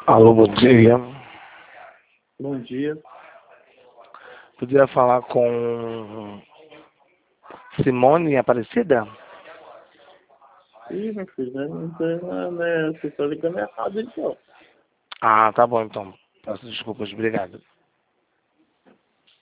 Alô, bom dia. Bom dia. Podia falar com Simone Aparecida? Ih, meu filho, não tem, né? Você tá ligando errado, então. Ah, tá bom então. Peço desculpas, obrigado.